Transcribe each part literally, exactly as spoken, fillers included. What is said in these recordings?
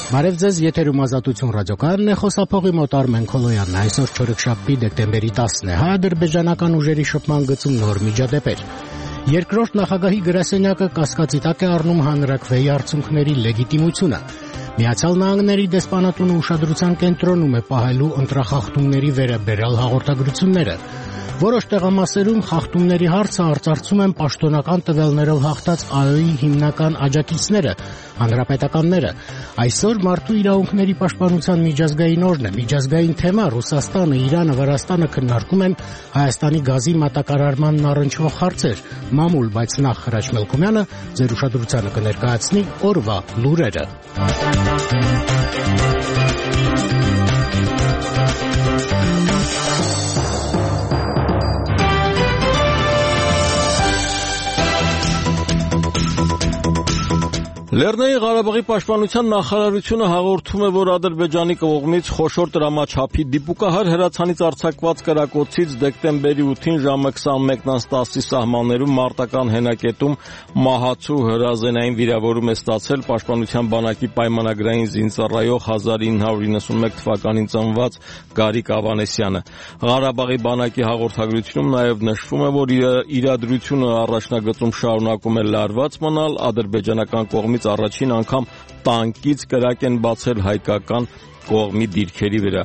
Բարև ձեզ, եթերում Ազատություն ռադիոկայանն է, խոսափողի մոտ Արմեն Քոլոյանն է, այսօր չորեքշաբթի դեկտեմբերի տասն է, հայ-ադրբեջանական ուժերի շփման գծում նոր միջադեպեր։ Երկրորդ նախագահի գրասենյակը կասկածի տակ է առնում հանրաքվեի արդյունքների լեգիտիմությունը։ Միացյալ Նահանգների դեսպանատունը ուշադրության կենտրոնում է պահելու ընտրախախտումների վերաբերյալ հաղորդագրությունները։ Որոշ տեղամասերում խախտումների հարցը արծարծում են պաշտոնական տվյալներով հաղթած ԱՕ-ի հիմնական աջակիցները, հանրապետականները։ Այսօր մարդու իրավունքների պաշտպանության միջազգային օրն է, միջազգային թեմա Ռուսաստանը, Իրանը, Վրաստանը քննարկում են Հայաստանի գազի մատակարարմանն առնչվող հարցեր։ Մամուլ, բայց նախ Խրաչ Մելքումյանը ձեր ուշադրությանը կներկայացնի օրվա լուրերը։ Լեռնային Ղարաբաղի պաշտպանության նախարարությունը հաղորդում է, որ Ադրբեջանի կողմից խոշոր տրամաչափի դիպուկահար հրացանից արձակված կրակոցից դեկտեմբերի ութին ժամը քսանմեկն տասի սահմաններում մարտական հենակետում մահացու հրազենային վիրավորում է ստացել պաշտպանության բանակի պայմանագրային զինծառայող հազար ինը հարյուր իննսունմեկ թվականին ծնված Գարիկ Ավանեսյանը։ Ղարաբաղի բանակի հաղորդագրությունում նաև նշվում է, որ իրադրությունը առաջնագծում շարունակում է լարված մնալ, ադրբեջանական կողմից առաջին անգամ տանկից կրակ են բացել հայկական կողմի դիրքերի վրա։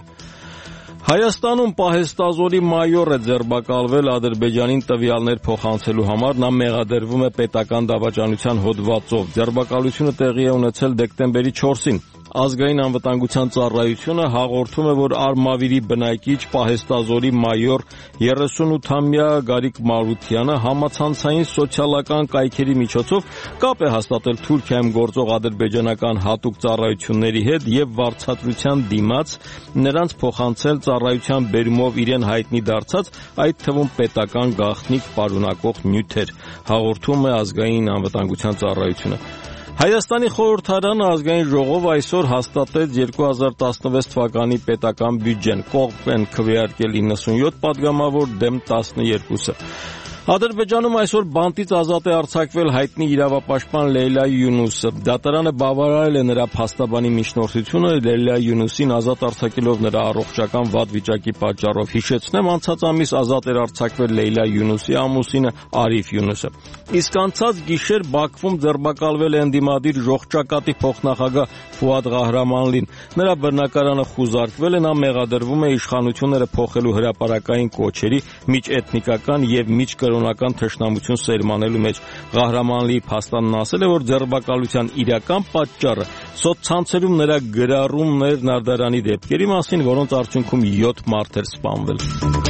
Հայաստանում պահեստազորի մայոր է ձերբակալվել Ադրբեջանին տվյալներ փոխանցելու համար, նա մեղադրվում է պետական դավաճանության հոդվածով։ Ձերբակալությունը տեղի է ունեցել դեկտեմբերի չորսին։ Ազգային անվտանգության ծառայությունը հաղորդում է, որ Արմավիրի բնակիչ պահեստազորի մայոր երեսունութամյա Գարիկ Մարությանը համացանցային սոցիալական կայքերի միջոցով կապ է հաստատել Թուրքիայում գործող ադրբեջանական հատուկ ծառայությունների հետ եւ վարձատրության դիմաց նրանց փոխանցել ծառայության բերումով իրեն հայտնի դարձած, այդ թվում պետական գաղտնիք պարունակող նյութեր, հաղորդում է ազգային անվտանգության ծառայությունը։ Հայաստանի խորհրդարանը ազգային ժողովը այսօր հաստատեց երկու հազար տասնվեց թվականի պետական բյուջեն, կողմ են քվեարկել իննսունյոթ падգամավոր դեմ տասներկուսը։ Ադրբեջանում այսօր բանտից ազատ է արձակվել հայտնի իրավապաշտպան Լեյլա Յունուսը։ Դատարանը բավարարել է նրա փաստաբանի միջնորդությունը Լեյլա Յունուսին ազատ արձակելով նրա առողջական վատ վիճակի պատճառով։ Հիշեցնեմ, անցած ամիս ազատ էր արձակվել Լեյլա Յունուսի ամուսինը Արիֆ Յունուսը։ Իսկ անցած գիշեր Բաքվում ձերբակալվել է ընդդիմադիր Ժողջակատի փոխնախագահ Ֆուադ Ղահրամանլին։ Նրա բռնակարանը խուզարկվել է, նա մեղադրվում է իշխանությունները փոխելու հրապարակային կոչերի միջէթնիկական եւ միջկրոնական թշնամություն սերմանելու մեջ։ Ղահրամանլիի փաստանն ասել է, որ ձերբակալության իրական պատճառը սոցցանցերում նրա գրառումներն Արդարանի դեպքերի մասին, որոնց արդյունքում յոթ մարդ էր սպանվել։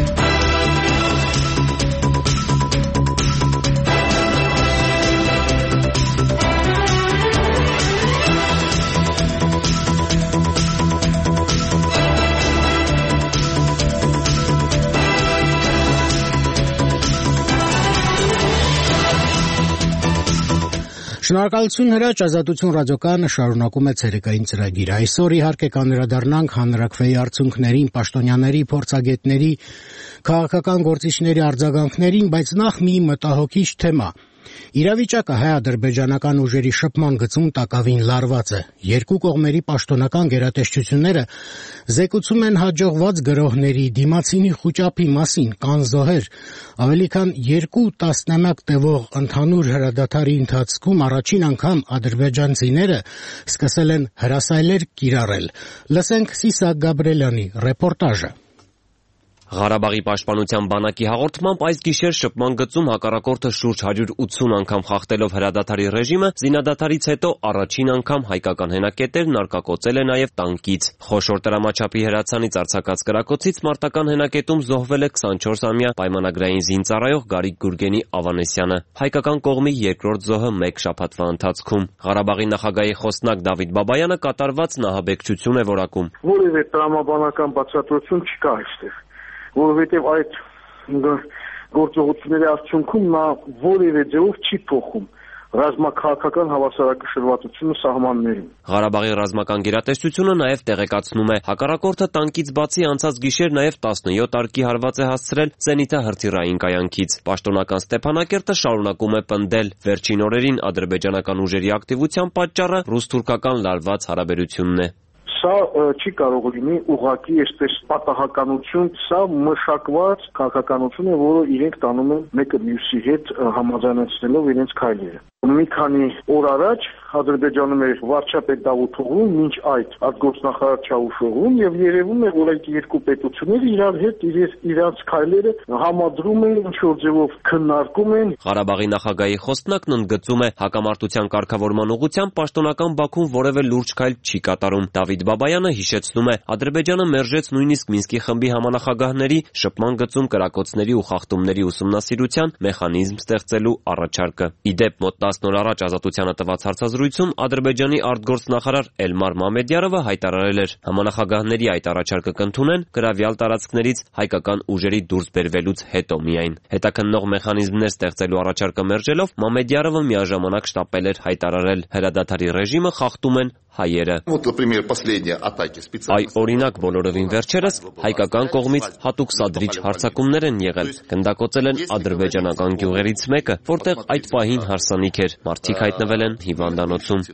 Շնորհակալություն Հրաչ, Ազատություն ռադիոկայանը շարունակում է ցերեկային ծրագիրը։ Այսօր իհարկե կանդրադառնանք հանրաքվեի արդյունքներին, պաշտոնյաների, փորձագետների, քաղաքական գործիչների արձագանքներին, բայց նախ մի մտահոգիչ թեմա։ Իրավիճակը հայ-ադրբեջանական ուժերի շփման գծում տակավին լարված է։ Երկու կողմերի պաշտոնական գերատեսչությունները զեկուցում են հաջողված գրոհների, դիմացինի խուճապի մասին, կան զոհեր։ Ավելի քան երկու տասնամյակ տևող ընդհանուր հրադադարի ընթացքում առաջին անգամ ադրբեջանցիները սկսել են հրասայլեր կիրառել։ Լսենք Սիսակ Գաբրելյանի ռեպորտաժը։ Ղարաբաղի պաշտպանության բանակի հաղորդմամբ այս գիշեր շփման գծում հակառակորդը շուրջ հարյուր ութսուն անգամ խախտելով հրադադարի ռեժիմը, զինադադարից հետո առաջին անգամ հայկական հենակետերն արկակոծել է նաև տանկից։ Խոշոր տրամաչափի հրացանից արձակած կրակոցից մարտական հենակետում զոհվել է քսանչորսամյա պայմանագրային զինծառայող Գարիկ Գուրգենի Ավանեսյանը։ Հայկական կողմի երկրորդ զոհը մեկ շաբաթվա ընթացքում։ Ղարաբաղի նախագահի խոսնակ Դավիթ Բաբայանը կատարված նահաբեկչություն է որակում։ Որևէ տրամաբանական բացատրություն չկա այստեղ, որովհետև այդ գործողությունների արդյունքում նա որևէ ձևով չի փոխում ռազմաքաղաքական հավասարակշռվածությունը սահմաններում։ Ղարաբաղի ռազմական գերատեսչությունը նաև տեղեկացնում է, հակառակորդը տանկից բացի անցած գիշեր նաև տասնյոթ արկի հարված է հասցրել զենիթահրթիռային կայանքից։ Պաշտոնական Ստեփանակերտը շարունակում է պնդել, վերջին օրերին ադրբեջանական ուժերի ակտիվության պատճառը ռուս-թուրքական լարված հարաբերությունն է։ Սա չի կարող լինի ուղղակի այսպես պատահականություն, սա մշակված քաղաքականություն է, որը իրենք տանում են մեկը մյուսի հետ համաձայնեցնելով իրենց քայլերը։ Մի քանի օր առաջ Ադրբեջանում էր վարչապետ Դավութ Օղլուն, մինչ այդ արտգործնախարար Չավուշօղլուն, եւ երևում է, որ այդ երկու պետությունները իրար հետ իրենց քայլերը համադրում են, ինչ որ ձևով քննարկում են։ Ղարաբաղի նախագահի խոսնակն ընդգծում է, հակամարտության կարգավորման ուղղությամբ պաշտոնական Բաքուն որևէ լուրջ քայլ չի կատարում։ Դավիթ Բաբայանը հիշեցնում է, Ադրբեջանը մերժեց նույնիսկ Մինսկի խմբի համանախագահների շփման գծում կրակոցների ու խախտումների ուսումնասիրության մեխանիզմ ստեղծելու առաջարկը։ Իդեպ մոտ տասն օր առաջ Ազատությանը տված հարցազրույցում Ադրբեջանի արտգործնախարար Էլմար Մամեդյարովը հայտարարել էր, համանախագահների այդ առաջարկը կընդունեն գրավյալ տարածքներից հայկական ուժերի դուրս բերվելուց հետո միայն։ Հետաքննող մեխանիզմներ ստեղծելու առաջարկը մերժելով Մամեդյարովը միաժամանակ շտապել էր հայտարարել, հրադադարի ռեժիմը խախտում են հայերը։ Այ օրինակ բոլորովին վերջերս հայկական կողմից հատուկ սադրիչ հարձակումներ են եղել, գնդակոծել են ադրբեջանական գյուղերից մեկը, որտեղ այդ պահին հարսանիք էր, մարդիկ հայտնվել են հիվանդանոցում։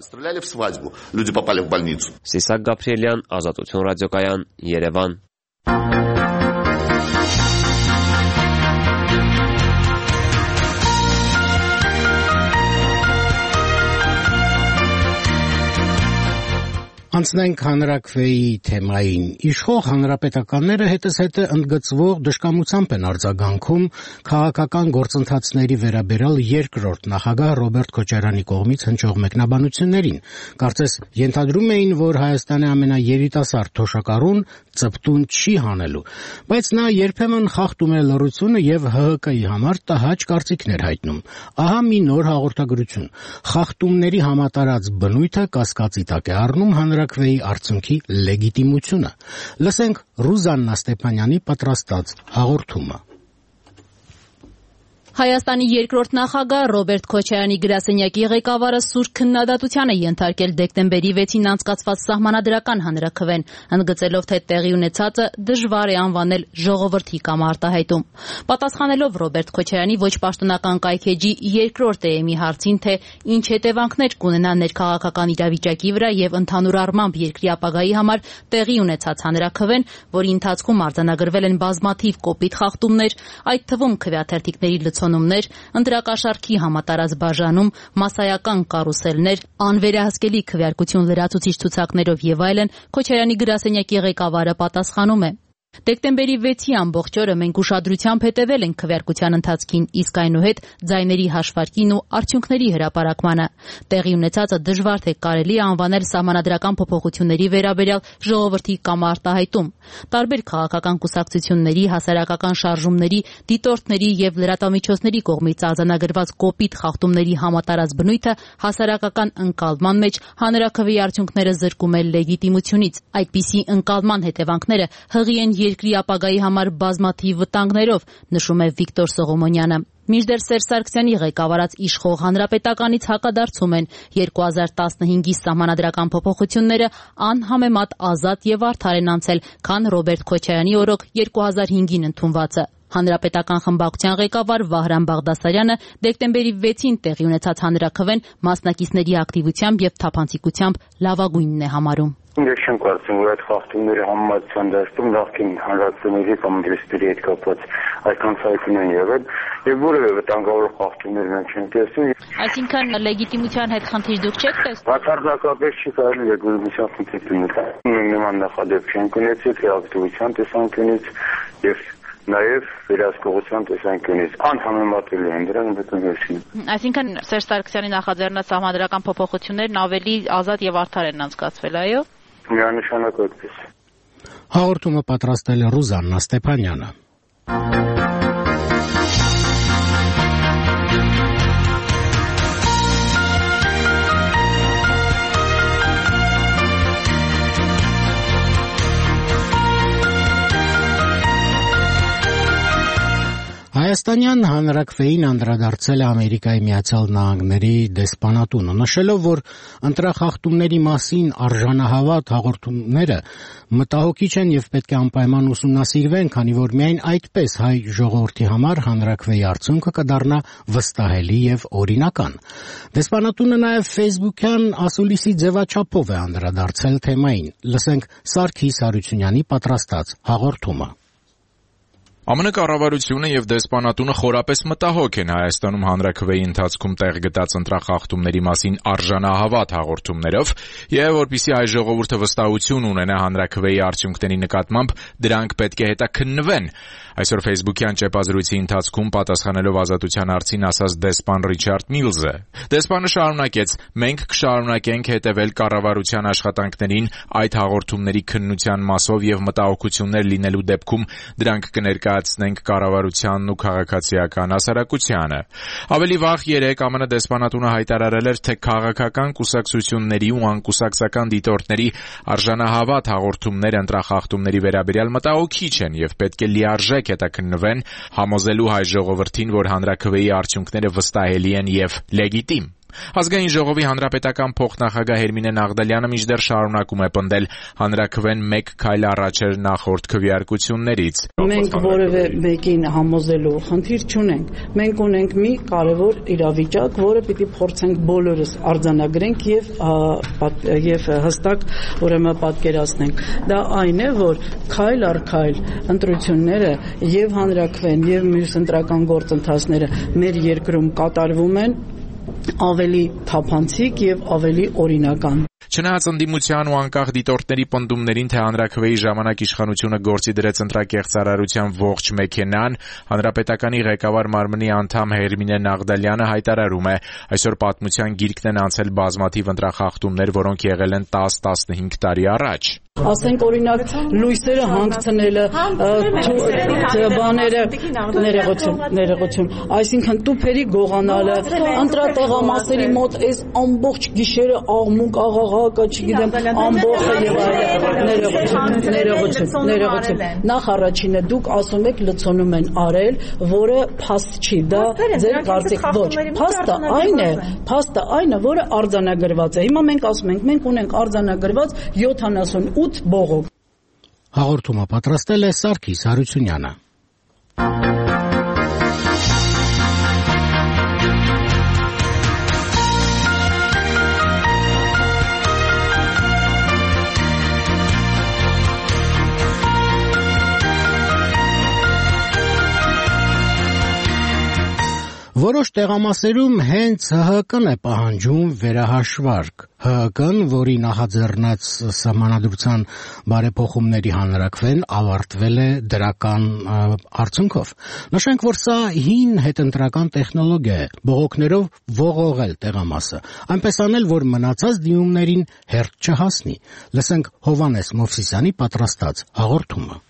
Սիսակ Գաբրիելյան, Ազատություն ռադիոկայան, Երևան։ Անցնենք հանրաքվեի թեմային։ Իշխող հանրապետականները հետզհետե ընդգծվող դժկամությամբ են արձագանքում քաղաքական գործընթացների վերաբերյալ երկրորդ նախագահ Ռոբերտ Քոչարյանի կողմից հնչող մեկնաբանություններին։ Կարծես ենթադրում էին, որ Հայաստանի ամենաերիտասարդ թոշակառուն ծպտուն չի հանելու, բայց նա երբեմն խախտում է լռությունը եւ Հ Հ Կ-ի համար տհաճ կարծիքներ հայտնում։ Ահա մի նոր հաղորդագրություն։ Խախտումների համատարած բնույթը կասկածի տակ է առնում հանրաքվեի արդյունքի լեգիտիմությունը։ Լսենք Ռուզաննա Ստեփանյանի պատրաստած հաղորդումը։ Հայաստանի երկրորդ նախագահ Ռոբերտ Քոչարյանի գրասենյակի ղեկավարը սուր քննադատության է ենթարկել դեկտեմբերի վեցին անցկացված սահմանադրական հանրաքվեն, ընդգծելով, թե տեղի ունեցածը դժվար է անվանել ժողովրդի կամ արտահայտում։ Պատասխանելով Ռոբերտ Քոչարյանի ոչ պաշտոնական կայքեջի երկրորդ էեմի հարցին, թե ինչ հետևանքներ կունենա ներքաղաքական իրավիճակի վրա եւ ընդհանուր առմամբ երկրի ապագայի համար տեղի ունեցած հանրաքվեն, որի ընթացքում արձանագրվել են բազմաթիվ կոպիտ խախտումներ, այդ թվում քվեաթերթիկների լցոնումներ, ընտրակաշառքի համատարած բաժանում, մասսայական կարուսելներ, անվերահսկելի քվեարկություն լրացուցիչ ցուցակներով եւ այլն, Քոչարյանի գրասենյակի ղեկավարը պատասխանում է. Դեկտեմբերի վեցի ամբողջ օրը մենք ուշադրությամբ հետևել ենք քվեարկության ընթացքին, իսկ այնուհետ ձայների հաշվարկին ու արդյունքների հրապարակմանը։ Տեղի ունեցածը դժվար թե կարելի է անվանել սահմանադրական փոփոխությունների վերաբերյալ ժողովրդի կամ արտահայտում։ Տարբեր քաղաքական կուսակցությունների, հասարակական շարժումների, դիտորդների եւ լրատվամիջոցների կողմից արձանագրված կոպիտ խախտումների համատարած բնույթը հասարակական ընկալման մեջ հանրաքվեի արդյունքները զրկում է լեգիտիմությունից։ Այդպիսի ընկալման հետևանքները հղի են երկրի ապագայի համար բազմաթիվ վտանգներով, նշում է Վիկտոր Սողոմոնյանը։ Մինչդեռ Սերժ Սարգսյանի ղեկավարած իշխող հանրապետականից հակադարձում են երկու հազար տասնհինգի սահմանադրական փոփոխությունները անհամեմատ ազատ եւ արդար են անցել, քան Ռոբերտ Քոչարյանի օրոք երկու հազար հինգին ընդունվածը։ Հանրապետական խմբակցության ղեկավար Վահրամ Բաղդասարյանը դեկտեմբերի վեցին տեղի ունեցած հանրաքվեն մասնակիցների ակտիվությամբ եւ թափանցիկությամբ լավագույնն է համարում։ Ես չեմ կարծում, որ այդ խախտումները համեմատության դաշտում նախկին հանրաքվեների կամ դրստերի հետ կապված այդքան ցայտուն են եղել եւ որևէ վտանգավոր խախտումներ մենք չենք տեսնում։ Այսինքն լեգիտիմության հետ խնդիր դուք չեք տեսնում։ Բացարձակապես չի կարելի լեգիտիմության խնդիր դնել։ Նման նախադեպք չենք ունեցել թե ակտիվության տեսանկյունից եւ նաև վերահսկողության տեսանկյունից անհամեմատելի են դրան վտանգություն։ Այսինքն Սերժ Սարգսյանի նախաձեռնած սահմանադրական փոփոխություններն ավելի ազատ եւ արդար են անցկացվել, այո։ Միանշանակ այդպես։ Հաղորդումը պատրաստել է Ռուզաննա Ստեփանյանը։ Պակիստանյան հանրաքվեին անդրադարձել է Ամերիկայի Միացյալ Նահանգների դեսպանատունը, նշելով, որ ընտրախախտումների մասին արժանահավատ հաղորդումները մտահոգիչ են եւ պետք է անպայման ուսումնասիրվեն, քանի որ միայն այդպես հայ ժողովրդի համար հանրաքվեի արդյունքը կդառնա վստահելի եւ օրինական։ Դեսպանատունը նաեւ Facebook-յան ասուլիսի ձևաչափով է անդրադարձել թեմային։ Լսենք Սարգիս Հարությունյանի պատրաստած հաղորդումը։ ԱՄՆ կառավարությունը եւ դեսպանատունը խորապես մտահոգ են Հայաստանում հանրաքվեի ընթացքում տեղ գտած ընտրախախտումների մասին արժանահավատ հաղորդումներով եւ որպեսզի հայ ժողովուրդը վստահություն ունենա հանրաքվեի արդյունքների նկատմամբ, դրանք պետք է հետաքննվեն։ Այսօր Facebook-յան ճեպազրույցի ընթացքում պատասխանելով Ազատության հարցին ասաց դեսպան Ռիչարդ Միլզը։ Դեսպանը շարունակեց. «Մենք կշարունակենք հետևել կառավարության աշխատանքներին այդ հաղորդումների քննության մասով եւ մտահոգություններ լինելու դեպքում դրանք կներկայացնենք կառավարությանն ու քաղաքացիական հասարակությանը»։ Ավելի վաղ երեկ ԱՄՆ դեսպանատունը հայտարարել էր, թե քաղաքական կուսակցությունների ու անկուսակցական դիտորդների արժանահավատ հաղորդումներ ընտրախախտումների վերաբերյալ մտահոգիչ են եւ պետք է լիարժեք հետաքննվեն, համոզելու հայ ժողովրդին, որ հանրաքվեի արդյունքները վստահելի են եւ լեգիտիմ։ Ազգային ժողովի հանրապետական փոխնախագահ Հերմինե Նաղդալյանը մինչդեռ շարունակում է պնդել, հանրաքվեն մեկ քայլ առաջ էր նախորդ քվեարկություններից։ Մենք որևէ մեկին համոզելու խնդիր չունենք։ Մենք ունենք մի կարևոր իրավիճակ, որը պիտի փորձենք բոլորս արձանագրենք եւ եւ հստակ ուրեմն պատկերացնենք։ Դա այն է, որ քայլ առ քայլ ընտրությունները եւ հանրաքվեն եւ մյուս ընտրական գործընթացները մեր երկրում կատարվում են ավելի թափանցիկ եւ ավելի օրինական։ Չնայած ընդդիմության ու անկախ դիտորդների պնդումներին, թե հանրաքվեի ժամանակ իշխանությունը գործի դրեց ընտրակեղծարարության ողջ մեքենան, հանրապետականի ղեկավար մարմնի անդամ Հերմինե Նաղդալյանը հայտարարում է. այսօր պատմության գիրկն են անցել բազմաթիվ ընտրախախտումներ, որոնք եղել են տաս-տասնհինգ տարի առաջ։ Ասենք օրինակ լույսերը հանգցնելը, բաները, ներողություն, ներողություն, այսինքն տուփերի գողանալը, ընտրատեղամասերի մոտ այս ամբողջ գիշերը աղմուկ, աղաղակը, չգիտեմ, ամբողջը եւ այլն, ներողություն, ներողություն, ներողություն։ Նախ առաջինը դուք ասում եք լցոնում են արել, որը փաստ չի, դա ձեր կարծիք ոչ։ Փաստը այն է, փաստը այն է, որը արձանագրված է։ Հիմա մենք ասում ենք, մենք ունենք արձանագրված յոթանասունութ բողոք։ Հաղորդումը պատրաստել է Սարգիս Հարությունյանը։ Որոշ տեղամասերում հենց Հ Հ Կ-ն է պահանջում վերահաշվարկ։ Հ Հ Կ-ն, որի նախաձեռնած սահմանադրության բարեփոխումների հանրաքվեն ավարտվել է դրական արդյունքով։ Նշենք, որ սա հին հետընտրական տեխնոլոգիա է, բողոքներով ողողել տեղամասը, այնպես անել, որ մնացած դիմումներին հերթ չհասնի։ Լսենք Հովհաննես Մովսիսյանի պատրաստած հաղորդումը։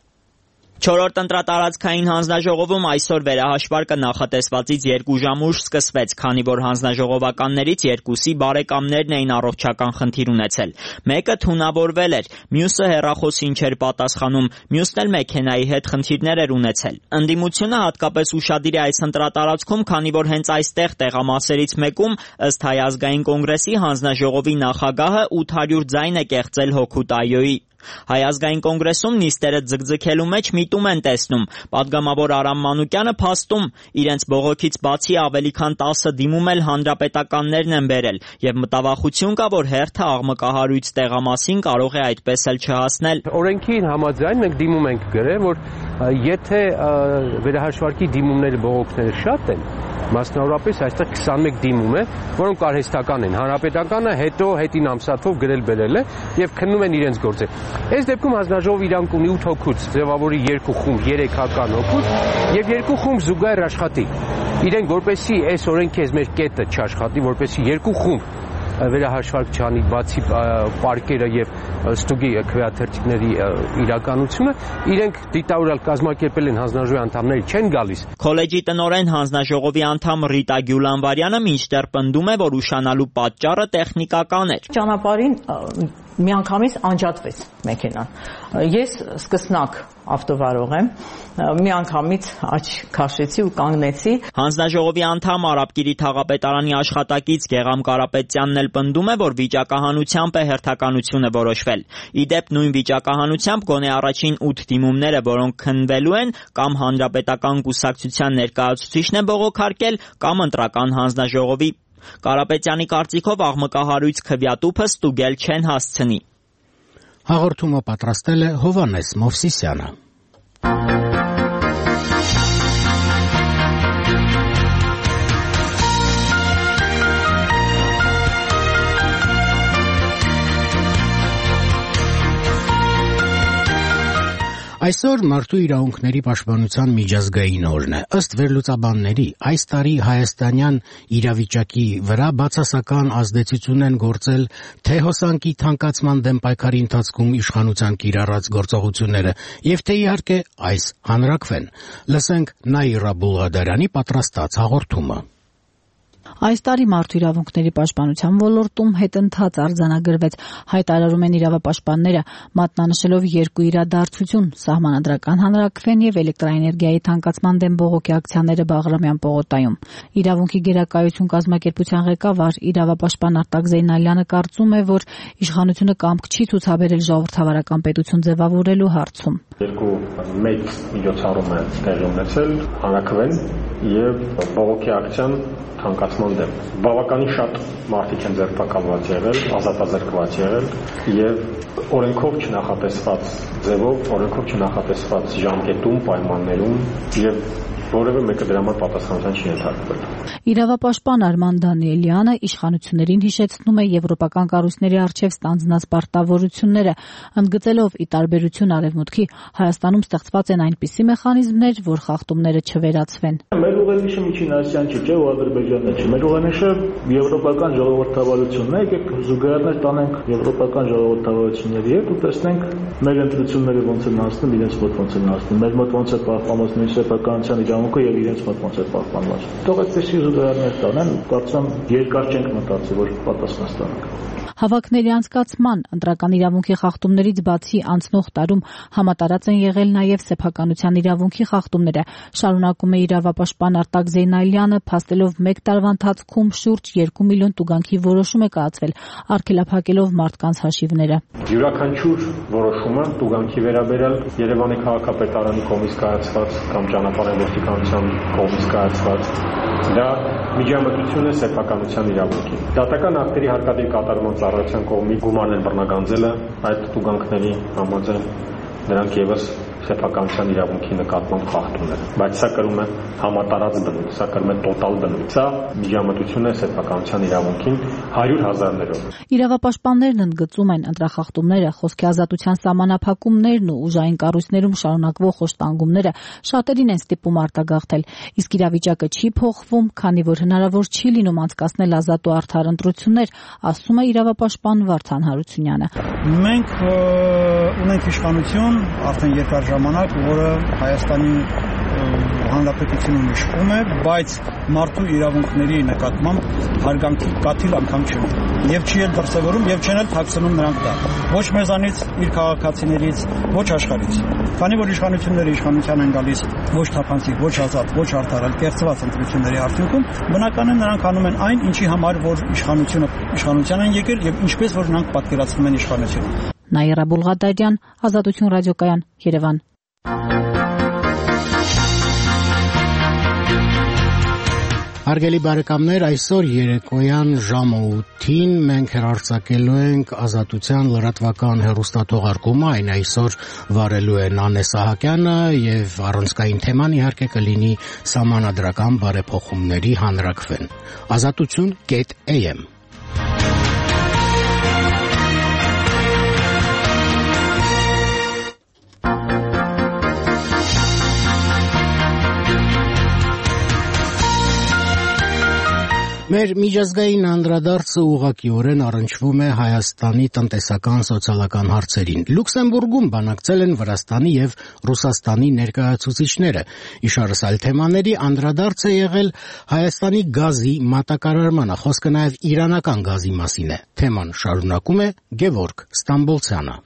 Չորրորդ ընտրատարածքային հանձնաժողովում այսօր վերահաշվարկը նախատեսվածից երկու ժամ ուշ սկսվեց, քանի որ հանձնաժողովականներից երկուսի բարեկամներն էին առողջական խնդիր ունեցել։ Մեկը թունավորվել էր, մյուսը հեռախոսին չէր պատասխանում, մյուսն էլ մեքենայի հետ խնդիրներ էր ունեցել։ Ընդդիմությունը հատկապես ուշադիր է այս ընտրատարածքում, քանի որ հենց այստեղ տեղամասերից մեկում, ըստ Հայ ազգային կոնգրեսի հանձնաժողովի նախագահը ութ հարյուր ձայն է կեղծել հոգուտայոյի։ Հայ ազգային կոնգրեսում նիստերը ձգձգելու մեջ միտում են տեսնում։ Պատգամավոր Արամ Մանուկյանը փաստում, իրենց բողոքից բացի ավելի քան տասը դիմում էլ հանրապետականներն են բերել, եւ մտավախություն կա, որ հերթը աղմկահարույց տեղամասին կարող է այդպես էլ չհասնել։ Օրենքին համաձայն մենք դիմում ենք գրել, որ եթե վերահաշվարկի դիմումները բողոքները շատ են, մասնավորապես այստեղ քսանմեկ դիմում է, որոնք արհեստական են։ Հանրապետականը հետո հետին ամսաթով գրել բերել է եւ քննում են իրենց գործը։ Այս դեպքում հանձնաժողովը իրանք ունի ութ հոգուց ձևավորի երկու խումբ, երեք հական հոգուց եւ երկու խումբ զուգահեռ աշխատի։ Իրենք որպեսի այս օրենքի այս մեր կետը չաշխատի, որպեսի երկու խումբ վերահաշվարկ չանի, բացի պարկերը եւ ստուգի քվեաթերթիկների իրականությունը, իրենք դիտավորալ կազմակերպել են հանձնաժողովի անդամները չեն գալիս։ Քոլեջի տնօրեն հանձնաժողովի անդամ Ռիտա Գյուլանվարյանը մինչդեռ պնդում է, որ ուշանալու պատճառը տեխնիկական էր։ Ճանապարհին միանգամից անջատվեց մեքենան։ Ես սկսնակ ավտովարող եմ, միանգամից աչ քաշեցի ու կանգնեցի։ Հանձնաժողովի անդամ Արաբկիրի թաղապետարանի աշխատակից Գեղամ Կարապետյանն էլ պնդում է, որ վիճակահանությամբ է հերթականությունը որոշվել։ Ի դեպ նույն վիճակահանությամբ գոնե առաջին ութ դիմումները, որոնք քննվելու են, կամ հանրապետական կուսակցության ներկայացուցիչն է բողոքարկել, կամ ընտրական հանձնաժողովի։ Կարապետյանի կարծիքով աղմկահարույց քվյատուփը ստուգել չեն հասցնի։ Հաղորդումը պատրաստել է Հովհաննես Մովսիսյանը։ Այսօր մարդու իրավունքների պաշտպանության միջազգային օրն է։ Ըստ վերլուծաբանների, այս տարի հայաստանյան իրավիճակի վրա բացասական ազդեցություն են գործել թե հոսանքի թանկացման դեմ պայքարի ընթացքում իշխանության կիրառած գործողությունները, եւ թե իհարկե այս հանրաքվեն։ Լսենք Նաիրա Բուլղադարյանի պատրաստած հաղորդումը։ Այս տարի մարդու իրավունքների պաշտպանության ոլորտում հետընթաց արձանագրվեց, հայտարարում են իրավապաշտպանները, մատնանշելով երկու իրադարձություն՝ սահմանադրական հանրաքվեն եւ էլեկտրաէներգիայի թանկացման դեմ բողոքի ակցիաները Բաղրամյան պողոտայում։ Իրավունքի գերակայություն կազմակերպության ղեկավար իրավապաշտպան Արտակ Զեյնալյանը կարծում է, որ իշխանությունը կամք չի ցուցաբերել ժողովրդավարական պետություն ձևավորելու հարցում։ Երկու մեծ միջոցառում է տեղի ունեցել, հանրաքվեն եւ բողոքի ակցիան թանկացման դեմ։ Բավականին շատ մարդիկ են ձերբակալված եղել, ազատազրկված եղել եւ օրենքով չնախատեսված ձևով, օրենքով չնախատեսված ժամկետում, պայմաններում եւ որևէ մեկը դրա համար պատասխանատվության չի ենթարկվել։ Իրավապաշտպան Արման Դանիելյանը իշխանություններին հիշեցնում է եվրոպական կառույցների առջև ստանձնած պարտավորությունները, ընդգծելով ի տարբերություն Արևմուտքի, Հայաստանում ստեղծված են այնպիսի մեխանիզմներ, որ խախտումները չվերացվեն։ Մեր ուղենիշը միջին Ասիան չի, չէ՞ ու Ադրբեջանն չի։ Մեր ուղենիշը եվրոպական ժողովրդավարությունն է, եկեք զուգահեռներ տանենք եվրոպական ժողովրդավարությունների հետ ու տեսնենք մեր ընտրությունները ոնց են անցնում, իրենց մոտ ոնց են անցնում, մեր մոտ ոնց է պահպանված մեր սեփականության իրավունքը եւ իրենց մոտ ոնց է պահպանված։ Թող այդպեսի զուգահեռներ տանեն, կարծում երկար չենք մտածի, որ պատասխան ստանանք։ Հավաքների անցկացման, ընտրական իրավունքի խախտումներից բացի անցնող տարում համատարած են եղել նաև սեփականության իրավունքի խախտումները, շարունակում է իրավապաշտպան Արտակ Զեյնալյանը, փաստելով մեկ տարվա ընթացքում շուրջ երկու միլիոն տուգանքի որոշում է կայացվել, արգելափակելով մարդկանց հաշիվները։ Յուրաքանչյուր որոշումը տուգանքի վերաբերյալ Երևանի քաղաքապետարանի կողմից կայացված կամ ճանապարհային ոստիկանության կողմից կայացված դա միջամտություն է սեփականության իրավունքին։ Դատական ակտերի հարկադիր կատարման ծառայության կողմից գումարն են բռնագանձելը այդ տուգանքների համաձայն նրանք եւս սեփականության իրավունքի նկատմամբ խախտում են, բայց սա կրում է համատարած բնույթ, սա կրում է տոտալ բնույթ, սա միջամտություն է սեփականության իրավունքին հարյուր հազարներով։ Իրավապաշտպաններն ընդգծում են ընտրախախտումները, խոսքի ազատության սահմանափակումներն ու ուժային կառույցներում շարունակվող խոշտանգումները շատերին են ստիպում արտագաղթել, իսկ իրավիճակը չի փոխվում, քանի որ հնարավոր չի լինում անցկացնել ազատ ու արդար ընտրություններ, ասում է իրավապաշտպան Վարդան Հարությունյանը։ Մենք ունենք իշխանություն արդեն երկար ժամանակ, որը Հայաստանի Հանրապետությունում իշխում է, բայց մարդու իրավունքների նկատմամբ հարգանքի կաթիլ անգամ չունի։ Եվ չի էլ դրսևորում եւ չեն էլ թաքցնում նրանք դա։ Ոչ մեզանից, իր քաղաքացիներից, ոչ աշխարհից։ Քանի որ իշխանությունները իշխանության են գալիս ոչ թափանցիկ, ոչ ազատ, ոչ արդար, այլ կեղծված ընտրությունների արդյունքում, բնական է նրանք անում են այն, ինչի համար որ իշխանությունը իշխանության են եկել եւ ինչպես որ նրանք պատկերացնում են իշխանությունը։ Նաիրա Բուլղադարյան, Ազատություն ռադիոկայան, Երևան։ Հարգելի բարեկամներ, այսօր երեկոյան ժամը ութին մենք հեռարձակելու ենք Ազատության լրատվական հեռուստաթողարկումը, այն այսօր վարելու է Նանե Սահակյանը եւ առանցքային թեման իհարկե կլինի սահմանադրական բարեփոխումների հանրաքվեն։ Ազատություն կետ էյ էմ Մեր միջազգային անդրադարձը ուղղակիորեն առնչվում է Հայաստանի տնտեսական սոցիալական հարցերին։ Լյուքսեմբուրգում բանակցել են Վրաստանի եւ Ռուսաստանի ներկայացուցիչները։ Իշարս այլ թեմաների անդրադարձ է եղել Հայաստանի գազի մատակարարմանը, խոսքը նաեւ իրանական գազի մասին է։ Թեման շարունակում է Գևորգ Ստամբոլցյանը։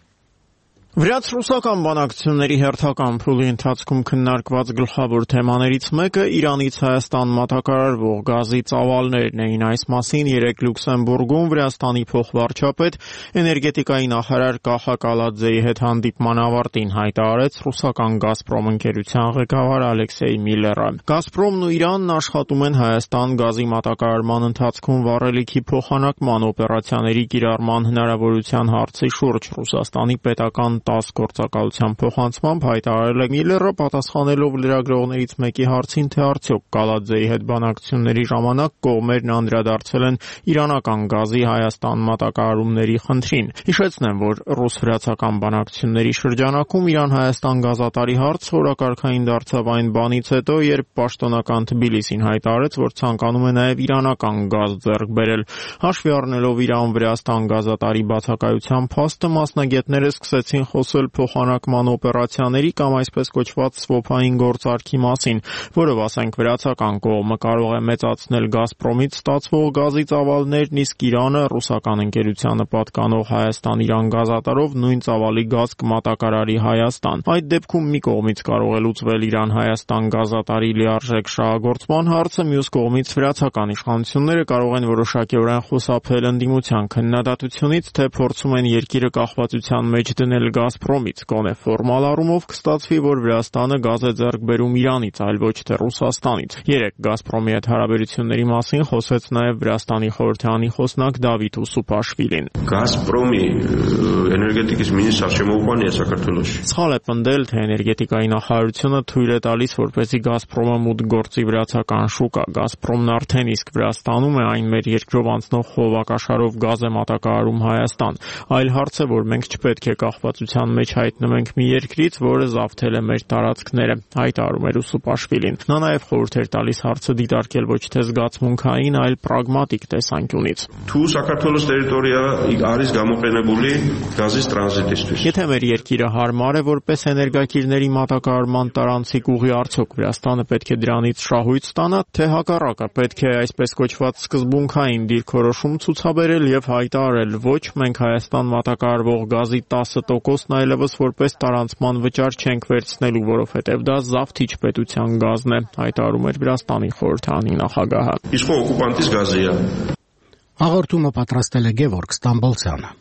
Վրաց-ռուսական բանակցությունների հերթական փուլի ընթացքում քննարկված գլխավոր թեմաներից մեկը Իրանից Հայաստան մատակարարվող գազի ծավալներն էին։ Այս մասին երեկ Լյուքսեմբուրգում Վրաստանի փոխվարչապետ էներգետիկայի նախարար Կախա Կալաձեի հետ հանդիպման ավարտին հայտարարեց ռուսական «Գազպրոմ» ընկերության ղեկավար Ալեքսեյ Միլլերը։ «Գազպրոմն ու Իրանն աշխատում են Հայաստան գազի մատակարարման ընթացքում վառելիքի փոխանակման օպերացիաների կիրառման հնարավորության հարցի շուրջ», Ռուսաստանի պետական տաս գործակալության փոխանցմամբ հայտարարել է Միլլերը, պատասխանելով լրագրողներից մեկի հարցին, թե արդյոք Կալաձեի հետ բանակցությունների ժամանակ կողմերն անդրադարձել են իրանական գազի Հայաստան մատակարարումների խնդրին։ Հիշեցնեմ, որ ռուս-վրացական բանակցությունների շրջանակում Իրան-Հայաստան գազատարի հարցը օրակարգային դարձավ այն բանից հետո, երբ պաշտոնական Թբիլիսին հայտարարեց, որ ցանկանում է նաև իրանական գազ ձեռք բերել։ Հաշվի առնելով Իրան-Վրաստան գազատարի բացակայության փաստը, մասնագետները սկսեցին խոսել փոխանակման օպերացիաների կամ այսպես կոչված սվոփային գործարքի մասին, որը ասենք վրացական կողմը կարող է մեծացնել Գազպրոմից ստացվող գազի ծավալներն, իսկ Իրանը ռուսական ընկերությանը պատկանող Հայաստան-Իրան գազատարով նույն ծավալի գազ կմատակարարի Հայաստան։ Այդ դեպքում մի կողմից կարող է լուծվել Իրան-Հայաստան գազատարի լիարժեք շահագործման հարցը, մյուս կողմից վրացական իշխանությունները կարող են որոշակիորեն խուսափել ընդդիմության քննադատությունից, թե փորձում են երկիրը կախվածության մեջ դնել Գազպրոմից, գոնե ֆորմալ առումով կստացվի, որ Վրաստանը գազ է ձեռք բերում Իրանից, այլ ոչ թե Ռուսաստանից։ Երեկ Գազպրոմի հետ հարաբերությունների մասին խոսեց նաև Վրաստանի խորհրդարանի խոսնակ Դավիթ Ուսուփաշվիլին։ Գազպրոմի էներգետիկის министр შემოუყვანია საქართველოში։ Սխալ է պնդել, թե էներգետիկայի նախարարությունը թույլ է տալիս, որպեսզի Գազպրոմը մուտք գործի վրացական շուկա։ Գազպրոմն արդեն իսկ Վրաստանում է, այն մեր երկրով անցնող խողովակաշարով գազ է մատակարարում Հայաստան։ Այլ հարց է, որ մենք չպետք է կախվածության մեջ հայտնվենք մի երկրից, որը զավթել է մեր տարածքները, հայտարարում էր Ուսուփաշվիլին։ Նա նաև խորհուրդ էր տալիս հարցը դիտարկել ոչ թե զգացմունքային, այլ պրագմատիկ տեսանկյունից։ Თუ საქართველოს տերիտորիա არის გამოყენებული գազის տրանզիտისთვის։ Եթե մեր երկիրը հարմար է որպես էներգակիրների մատակարարման տարանցիկ ուղի, արդյոք Վրաստանը պետք է դրանից շահույթ ստանա, թե հակառակը պետք է այսպես կոչված սկզբունքային դիրքորոշում ցուցաբերել եւ հայտարարել ոչ, մենք Հայաստան մատակարարվող գազի տասը տոկոսն այլևս որպես տարանցման վճար չենք վերցնելու, որովհետև դա զավթիչ պետության գազն է, հայտարարում էր Վրաստանի խորհրդարանի նախագահը։ Իսկ օկուպանտից գազի է։ Հաղորդումը պատրաստել է Գևորգ Ստամբոլցյանը։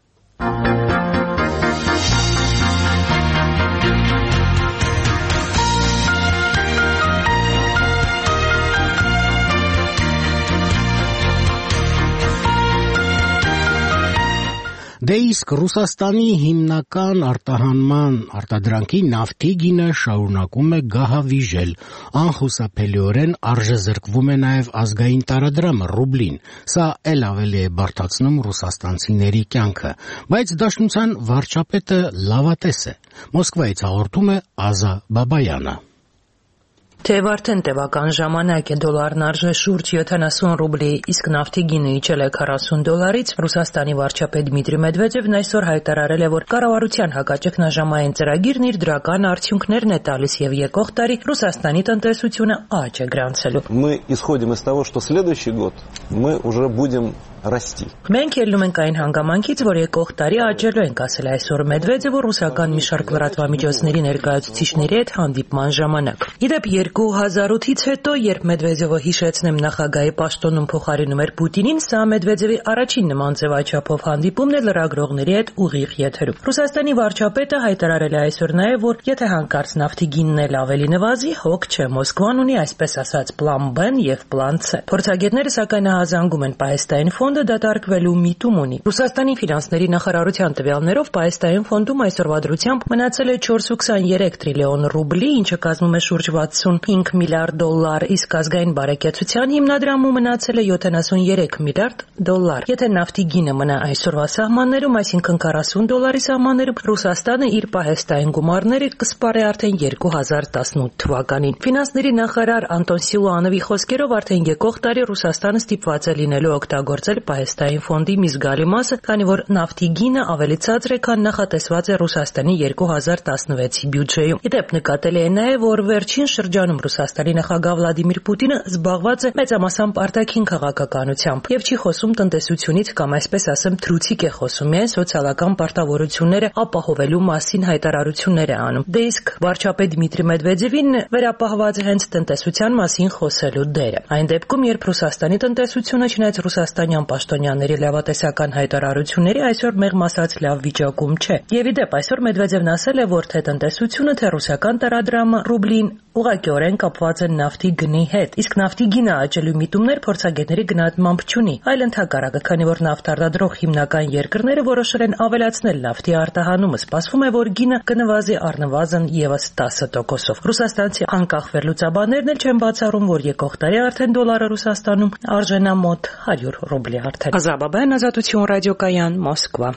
Դե իսկ Ռուսաստանի հիմնական արտահանման արտադրանքի նավթի գինը շարունակում է գահավիժել, անխուսափելիորեն արժեզրկվում է նաև ազգային տարադրամը ռուբլին, սա էլ ավելի է բարդացնում ռուսաստանցիների կյանքը, բայց Դաշնության վարչապետը լավատես է, Մոսկվայից հաղորդում է Ազա Բաբայանը։ Թեև արդեն տևական ժամանակ է դոլարն արժե շուրջ յոթանասուն ռուբլի, իսկ նավթի գինը իջել է քառասուն դոլարից, Ռուսաստանի վարչապետ Դմիտրի Մեդվեդևն այսօր հայտարարել է, որ կառավարության հակաճգնաժամային ծրագիրն իր դրական արդյունքներն է տալիս եւ եկող տարի Ռուսաստանի տնտեսությունը աճ է գրանցելու։ Мы исходим из того, что следующий год мы уже будем расти. Մենք ելնում ենք այն հանգամանքից, որ եկող տարի աճելու ենք, ասել է այսօր Մեդվեդևը ռուսական մի շարք լրատվամիջոցների ներկայացուցիչների հետ հանդիպման ժամանակ։ Իդեպ երկու հազար ութից հետո, երբ Մեդվեդևը հիշեցնեմ նախագահի պաշտոնում փոխարինում էր Պուտինին, սա Մեդվեդևի առաջին նման ձևաչափով հանդիպումն է լրագրողների հետ ուղիղ եթերում։ Ռուսաստանի վարչապետը հայտարարել է այսօր նաև, որ եթե հանկարծ նավթի գինն էլ ավելի նվազի, հոգ չէ, Մոսկվան ունի այսպես ասած պլան B եւ պլան C։ Փորձագետները սակայն ահազանգում են պահեստային ֆոն, ֆոնդը դատարկվելու միտում ունի։ Ռուսաստանի ֆինանսների նախարարության տվյալներով Պահեստային ֆոնդում այսօրվա դրությամբ մնացել է չորս կoma քսաներեք տրիլիոն ռուբլի, ինչը կազմում է շուրջ վաթսունհինգ միլիարդ դոլար, իսկ ազգային բարեկեցության հիմնադրամում մնացել է յոթանասուններեք միլիարդ դոլար։ Եթե նավթի գինը մնա այսօրվա սահմաններում, այսինքն քառասուն դոլարի սահմաններում, Ռուսաստանը իր պահեստային գումարները կսպառի արդեն երկու հազար տասնութ թվականին։ Ֆինանսների նախարար Անտոն Սիլուանովի խոսքերով արդեն եկող տարի Ռուսաստանը ստիպված է լինելու օգտագործել Պահեստային ֆոնդի մի զգալի մասը, քանի որ նավթի գինը ավելի ցածր է, քան նախատեսված է Ռուսաստանի երկու հազար տասնվեցի բյուջեում։ Իդեպ նկատելի է նաև, որ վերջին շրջանում Ռուսաստանի նախագահ Վլադիմիր Պուտինը զբաղված է մեծամասամբ արտաքին քաղաքականությամբ եւ չի խոսում տնտեսությունից կամ այսպես ասեմ թրուցիկ է խոսում, միայն սոցիալական պարտավորությունները ապահովելու մասին հայտարարություններ է անում։ Դե իսկ վարչապետ Դմիտրի Մեդվեդևին վերապահված է հենց տնտեսության մասին խոսելու դերը։ Այն դեպքում, երբ Ռուսաստանի տնտեսությունը չնայած ռուսաստանյան պաշտոնյաների լավատեսական հայտարարությունների այսօր մեղմ ասած լավ վիճակում չէ։ Եվ իդեպ այսօր Մեդվեդևն ասել է, որ թե տնտեսությունը, թե ռուսական տարադրամը ռուբլին ուղղակիորեն կապված են նավթի գնի հետ, իսկ նավթի գինը աճելու միտումներ փորձագետների գնահատմամբ չունի, այլ ընդհակառակը, քանի որ նավթ արտադրող հիմնական երկրները որոշել են ավելացնել նավթի արտահանումը, սպասվում է, որ գինը կնվազի առնվազն ևս տասը տոկոսով։ Ռուսաստանցի անկախ վերլուծաբաններն էլ չեն բացառում, որ եկող տարի արդեն դոլարը Ռուսաստանում արժենա մոտ հարյուր ռուբլի արդեն։ Ազաբաբյան, Ազատություն ռադիոկայան, Մոսկվա։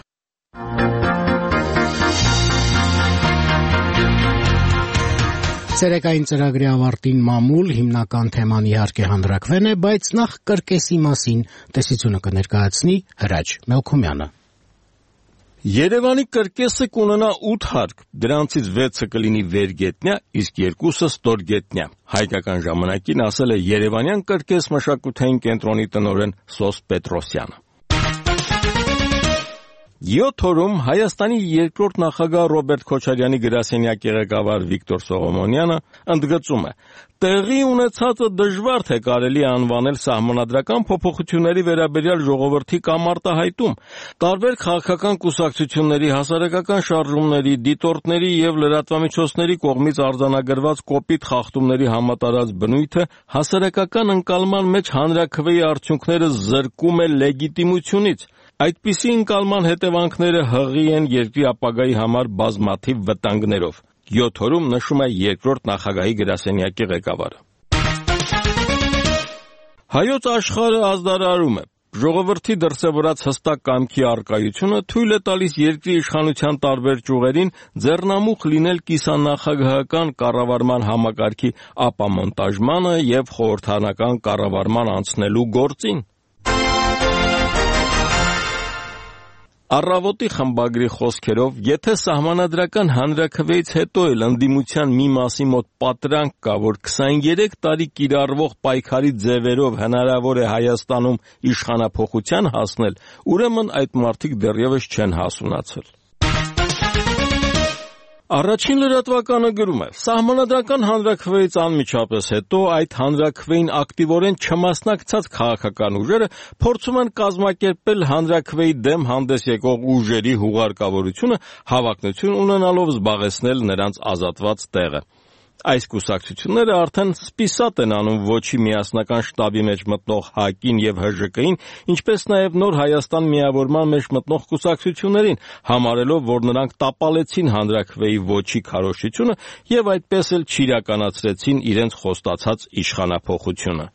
Ցերեկային ծրագրի ավարտին մամուլ հիմնական թեման իհարկե հանրաքվեն է, բայց նախ կրկեսի մասին տեսությունը կներկայացնի Հրաչ Մելքումյանը։ Երևանի կրկեսը կունենա ութ հարկ, դրանցից վեցը կլինի վերգետնյա, իսկ երկուսը ստորգետնյա։ Հայկական ժամանակին ասել է Երևանյան կրկես մշակութային կենտրոնի տնօրեն Սոս Պետրոսյանը։ Յոթ օրում Հայաստանի երկրորդ նախագահ Ռոբերտ Քոչարյանի գրասենյակի ղեկավար Վիկտոր Սողոմոնյանը ընդգծում է. տեղի ունեցածը դժվար թե կարելի անվանել սահմանադրական փոփոխությունների վերաբերյալ ժողովրդի կամ արտահայտում։ Տարբեր քաղաքական կուսակցությունների, հասարակական շարժումների, դիտորդների եւ լրատվամիջոցների կողմից արձանագրված կոպիտ խախտումների համատարած բնույթը հասարակական ընկալման մեջ հանրաքվեի արդյունքները զրկում է լեգիտիմությունից։ Այդպիսի ընկալման հետևանքները հղի են երկրի ապագայի համար բազմաթիվ վտանգներով։ Յոթ օրում նշում է երկրորդ նախագահի գրասենյակի ղեկավարը։ Հայոց աշխարհը ազդարարում է։ Ժողովրդի դրսևորած հստակ կամքի առկայությունը թույլ է տալիս երկրի իշխանության տարբեր ճյուղերին ձեռնամուխ լինել կիսանախագահական կառավարման համակարգի ապամոնտաժմանը եւ խորհրդարանական կառավարման անցնելու գործին։ Առավոտի խմբագրի խոսքերով, եթե սահմանադրական հանրաքվեից հետո էլ ընդդիմության մի մասի մոտ պատրանք կա, որ քսաներեք տարի կիրառվող պայքարի ձևերով հնարավոր է Հայաստանում իշխանափոխության հասնել, ուրեմն այդ մարդիկ դեռևս չեն հասունացել։ Առաջին լրատվականը գրում է. Սահմանադրական հանրաքվեից անմիջապես հետո այդ հանրաքվեին ակտիվորեն չմասնակցած քաղաքական ուժերը փորձում են կազմակերպել հանրաքվեի դեմ հանդես եկող ուժերի հուղարկավորությունը, հավակնություն ունենալով զբաղեցնել նրանց ազատված տեղը։ Այս կուսակցությունները արդեն սպիսատ են անում ոչի միասնական շտաբի մեջ մտնող ՀԱԿ-ին եւ ՀԺԿ-ին, ինչպես նաեւ Նոր Հայաստան միավորման մեջ մտնող կուսակցություններին, համարելով, որ նրանք տապալեցին հանրաքվեի ոչի քարոզչությունը եւ այդպես էլ չիրականացրեցին իրենց խոստացած իշխանափոխությունը։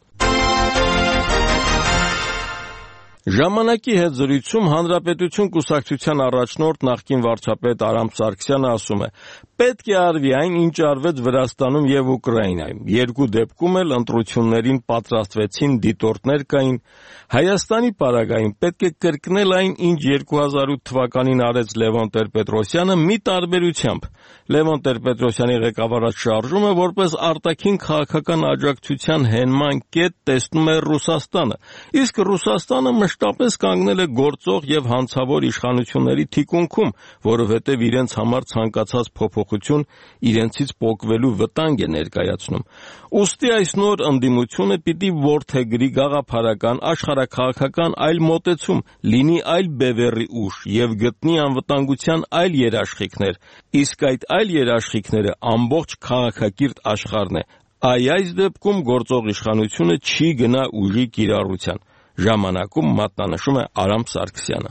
Ժամանակի հետ զրույցում Հանրապետություն կուսակցության առաջնորդ նախկին վարչապետ Արամ Սարգսյանը ասում է. պետք է արվի այն, ինչ արվեց Վրաստանում եւ Ուկրաինայում։ Երկու դեպքում էլ ընտրություններին պատրաստվեցին, դիտորդներ կային։ Հայաստանի պարագային պետք է կրկնել այն, ինչ երկու հազար ութ թվականին արեց Լևոն Տեր-Պետրոսյանը, մի տարբերությամբ։ Լևոն Տեր-Պետրոսյանի ղեկավարած շարժումը որպես արտաքին քաղաքական աջակցության հենման կետ տեսնում է Ռուսաստանը, իսկ Ռուսաստանը մշտապես կանգնել է գործող եւ հանցավոր իշխանությունների թիկունքում, որովհետեւ իրենց համար ցանկացած փոփոխություն իրենցից պոկվելու վտանգ է ներկայացնում։ Ուստի այս նոր ընդդիմությունը պիտի որդեգրի գաղափարական, աշխարհաքաղաքական այլ մոտեցում, լինի այլ բևեռի ուժ եւ գտնի անվտանգության այլ երաշխիքներ, իսկ այդ այլ երաշխիքները ամբողջ քաղաքակիրթ աշխարհն է։ Այ այս դեպքում գործող իշխանությունը չի գնա ուժի կիրառության։ ժամանակում, մատնանշում է Արամ Սարգսյանը։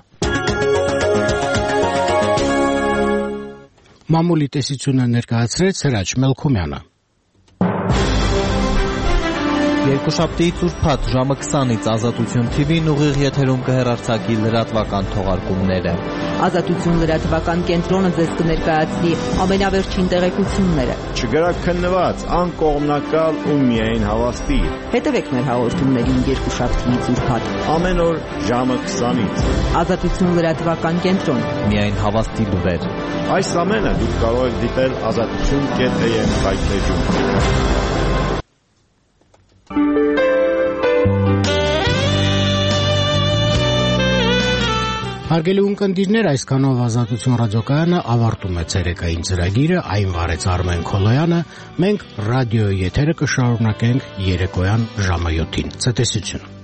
Մամուլի տեսությունը ներկայացրեց Սրաչ Մելքումյանը։ Երկուշաբթիից ուրբաթ ժամը քսանից Ազատություն թի վին ուղիղ եթերում կհեռարձակի լրատվական թողարկումները։ Ազատություն լրատվական կենտրոնը ձեզ կներկայացնի ամենավերջին տեղեկությունները։ Չգրաքննված, անկողմնակալ ու միայն հավաստի։ Հետևեք մեր հաղորդումներին երկուշաբթիից ուրբաթ ամեն օր ժամը քսանից։ Ազատություն լրատվական կենտրոն։ Միայն հավաստի լուրեր։ Այս ամենը դուք կարող եք դիտել ազատություն կետ է եմ հայտնեջում։ Հարգելի ունկնդիրներ, այսքանով Ազատություն ռադիոկայանը ավարտում է ցերեկային ծրագիրը, այն վարեց Արմեն Քոլոյանը, մենք ռադիոյի եթերը կշարունակենք երեկոյան ժամը յոթին։ Ցտեսություն։